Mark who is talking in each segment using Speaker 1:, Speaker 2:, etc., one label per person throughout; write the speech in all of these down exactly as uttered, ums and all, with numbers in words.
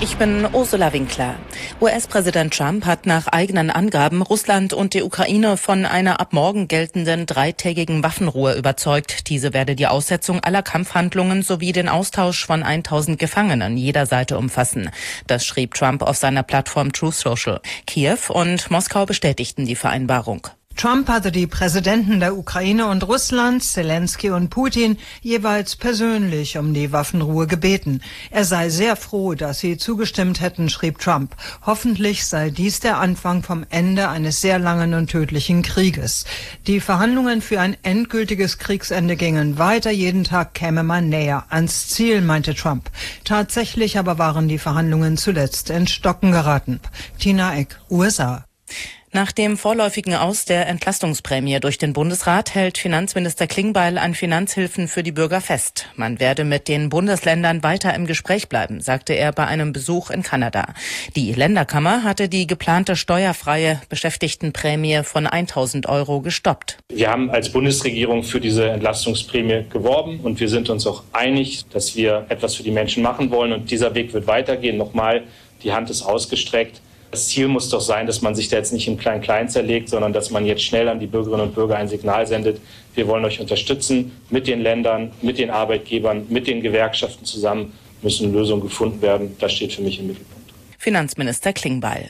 Speaker 1: Ich bin Ursula Winkler. U S-Präsident Trump hat nach eigenen Angaben Russland und die Ukraine von einer ab morgen geltenden dreitägigen Waffenruhe überzeugt. Diese werde die Aussetzung aller Kampfhandlungen sowie den Austausch von tausend Gefangenen jeder Seite umfassen. Das schrieb Trump auf seiner Plattform Truth Social. Kiew und Moskau bestätigten die Vereinbarung.
Speaker 2: Trump hatte die Präsidenten der Ukraine und Russlands, Zelensky und Putin, jeweils persönlich um die Waffenruhe gebeten. Er sei sehr froh, dass sie zugestimmt hätten, schrieb Trump. Hoffentlich sei dies der Anfang vom Ende eines sehr langen und tödlichen Krieges. Die Verhandlungen für ein endgültiges Kriegsende gingen weiter. Jeden Tag käme man näher ans Ziel, meinte Trump. Tatsächlich aber waren die Verhandlungen zuletzt ins Stocken geraten. Tina Eck, U S A.
Speaker 1: Nach dem vorläufigen Aus der Entlastungsprämie durch den Bundesrat hält Finanzminister Klingbeil an Finanzhilfen für die Bürger fest. Man werde mit den Bundesländern weiter im Gespräch bleiben, sagte er bei einem Besuch in Kanada. Die Länderkammer hatte die geplante steuerfreie Beschäftigtenprämie von tausend Euro gestoppt.
Speaker 3: Wir haben als Bundesregierung für diese Entlastungsprämie geworben und wir sind uns auch einig, dass wir etwas für die Menschen machen wollen und dieser Weg wird weitergehen. Nochmal, die Hand ist ausgestreckt. Das Ziel muss doch sein, dass man sich da jetzt nicht im Klein-Klein zerlegt, sondern dass man jetzt schnell an die Bürgerinnen und Bürger ein Signal sendet. Wir wollen euch unterstützen mit den Ländern, mit den Arbeitgebern, mit den Gewerkschaften zusammen müssen Lösungen gefunden werden. Das steht für mich im Mittelpunkt.
Speaker 1: Finanzminister Klingbeil.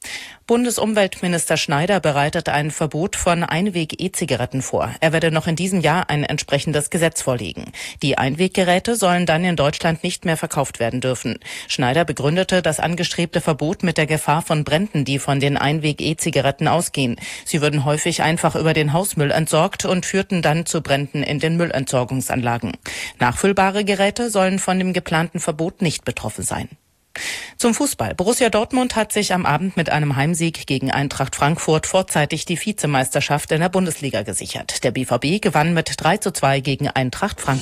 Speaker 1: Bundesumweltminister Schneider bereitet ein Verbot von Einweg-E-Zigaretten vor. Er werde noch in diesem Jahr ein entsprechendes Gesetz vorlegen. Die Einweggeräte sollen dann in Deutschland nicht mehr verkauft werden dürfen. Schneider begründete das angestrebte Verbot mit der Gefahr von Bränden, die von den Einweg-E-Zigaretten ausgehen. Sie würden häufig einfach über den Hausmüll entsorgt und führten dann zu Bränden in den Müllentsorgungsanlagen. Nachfüllbare Geräte sollen von dem geplanten Verbot nicht betroffen sein. Zum Fußball. Borussia Dortmund hat sich am Abend mit einem Heimsieg gegen Eintracht Frankfurt vorzeitig die Vizemeisterschaft in der Bundesliga gesichert. Der B V B gewann mit drei zu zwei gegen Eintracht Frankfurt.